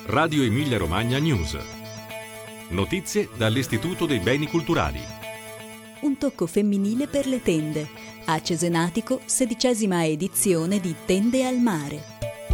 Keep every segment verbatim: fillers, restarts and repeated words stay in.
Radio Emilia Romagna News. Notizie dall'Istituto dei Beni Culturali. Un tocco femminile per le tende. A Cesenatico, sedicesima edizione di Tende al Mare.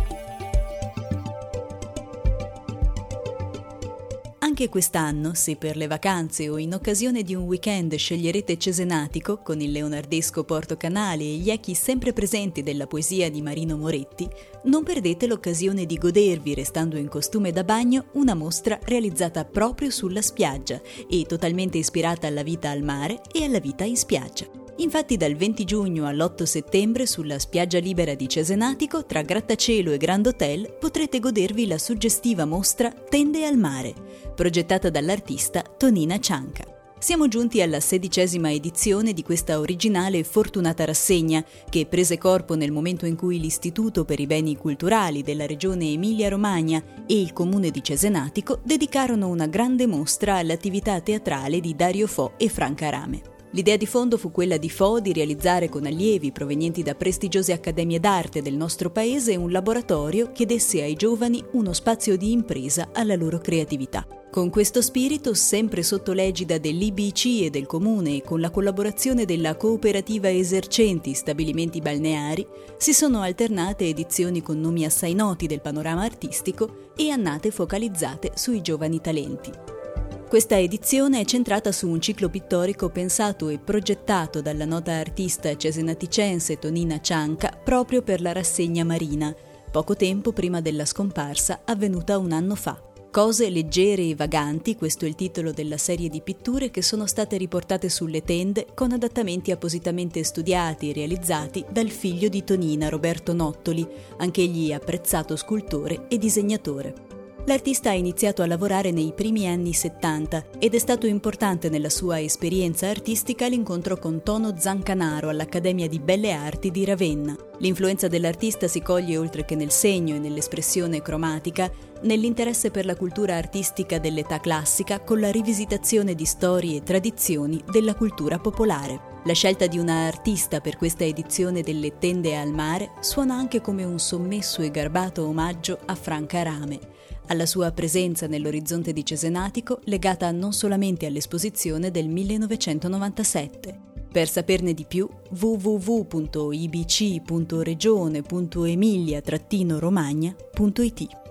Anche quest'anno, se per le vacanze o in occasione di un weekend sceglierete Cesenatico, con il leonardesco Porto Canale e gli echi sempre presenti della poesia di Marino Moretti, non perdete l'occasione di godervi, restando in costume da bagno, una mostra realizzata proprio sulla spiaggia e totalmente ispirata alla vita al mare e alla vita in spiaggia. Infatti dal venti giugno all'otto settembre sulla spiaggia libera di Cesenatico, tra grattacielo e Grand Hotel, potrete godervi la suggestiva mostra Tende al Mare, progettata dall'artista Tonina Cianca. Siamo giunti alla sedicesima edizione di questa originale e fortunata rassegna, che prese corpo nel momento in cui l'Istituto per i Beni Culturali della Regione Emilia-Romagna e il Comune di Cesenatico dedicarono una grande mostra all'attività teatrale di Dario Fo e Franca Rame. L'idea di fondo fu quella di Fo di realizzare con allievi provenienti da prestigiose accademie d'arte del nostro paese un laboratorio che desse ai giovani uno spazio di impresa alla loro creatività. Con questo spirito, sempre sotto l'egida dell'I B C e del Comune e con la collaborazione della Cooperativa Esercenti Stabilimenti Balneari, si sono alternate edizioni con nomi assai noti del panorama artistico e annate focalizzate sui giovani talenti. Questa edizione è centrata su un ciclo pittorico pensato e progettato dalla nota artista cesenaticense Tonina Cianca proprio per la rassegna marina, poco tempo prima della scomparsa avvenuta un anno fa. Cose leggere e vaganti, questo è il titolo della serie di pitture che sono state riportate sulle tende con adattamenti appositamente studiati e realizzati dal figlio di Tonina, Roberto Nottoli, anch'egli apprezzato scultore e disegnatore. L'artista ha iniziato a lavorare nei primi anni settanta ed è stato importante nella sua esperienza artistica l'incontro con Tono Zancanaro all'Accademia di Belle Arti di Ravenna. L'influenza dell'artista si coglie oltre che nel segno e nell'espressione cromatica, nell'interesse per la cultura artistica dell'età classica con la rivisitazione di storie e tradizioni della cultura popolare. La scelta di una artista per questa edizione delle Tende al Mare suona anche come un sommesso e garbato omaggio a Franca Rame, alla sua presenza nell'orizzonte di Cesenatico legata non solamente all'esposizione del millenovecentonovantasette. Per saperne di più, w w w punto i b c punto regione punto emilia romagna punto i t.